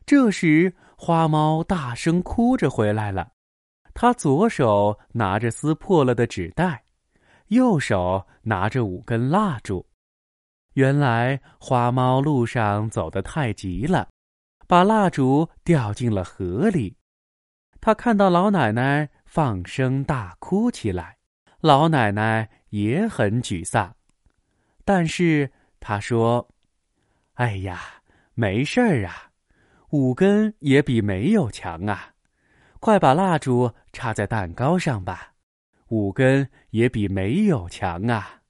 这时，花猫大声哭着回来了。它左手拿着撕破了的纸袋，右手拿着5根蜡烛。原来花猫路上走得太急了，把蜡烛掉进了河里。他看到老奶奶放声大哭起来，老奶奶也很沮丧。但是她说：“哎呀，没事儿啊，5根也比没有强啊。快把蜡烛插在蛋糕上吧，5根也比没有强啊。”